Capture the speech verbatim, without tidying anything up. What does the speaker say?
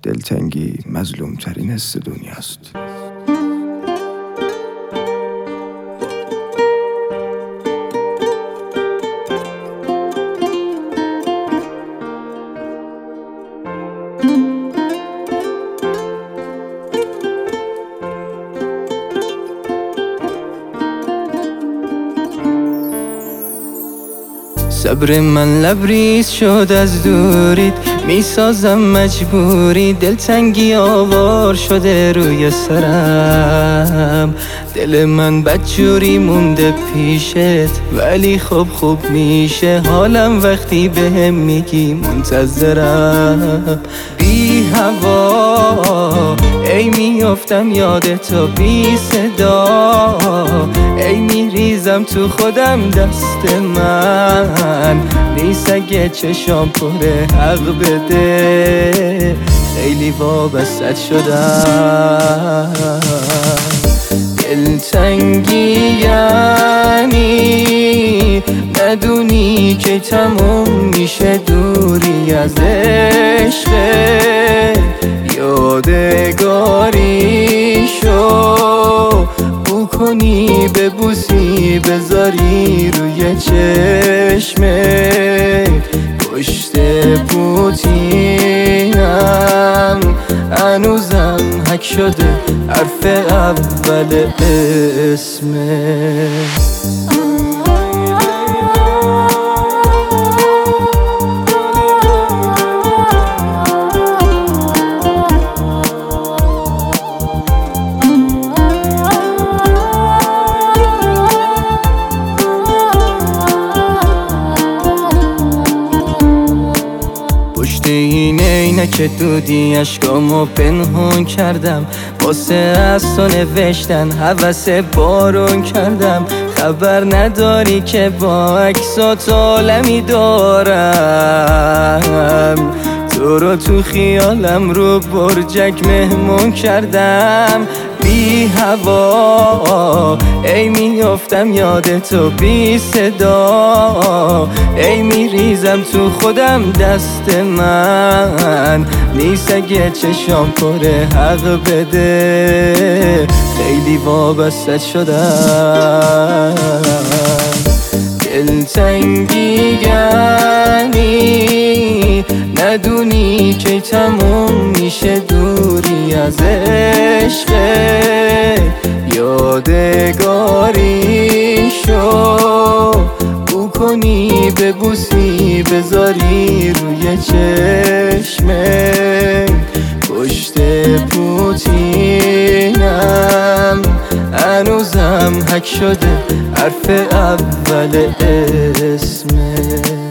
دلتنگی مظلوم ترین حس دنیاست. صبر من لبریز شد از دورید، میسازم مجبوری، دلتنگی آوار شده روی سرم. دل من بدجوری مونده پیشت، ولی خوب خوب میشه حالم وقتی بهم میگی منتظرم. بی هوا ای میافتم یاد تو، بی صدا ای میریزم تو خودم. دست من نیست اگه چشام پره، حق بده خیلی وابستت شدم. دلتنگی یعنی ندونی که تموم میشه دوری از عشق، یادگاری شو بو کنی ببوسی بذاری روی چشمه. پشت پوتینم هنوزم حک شده حرف اول اسمه. پشت این عینک دودی اشکامو پنهون کردم، واسه از تو نوشتن هوس بارون کردم. خبر نداری که با عکسات عالمی دارم، تو رو تو خیالم رو برجک مهمون کردم. بی هوا ای میافتم یاد تو، بی صدا ای میریزم تو خودم. دست من نیست اگه چشام پره، حق بده خیلی وابستت شدم. دلتنگی یعنی ندونی که تموم میشه دوری از عشق، یادگاری شو بو کنی ببوسی بذاری روی چشمه. پشت پوتینم هنوزم حک شده حرف اول اسمه.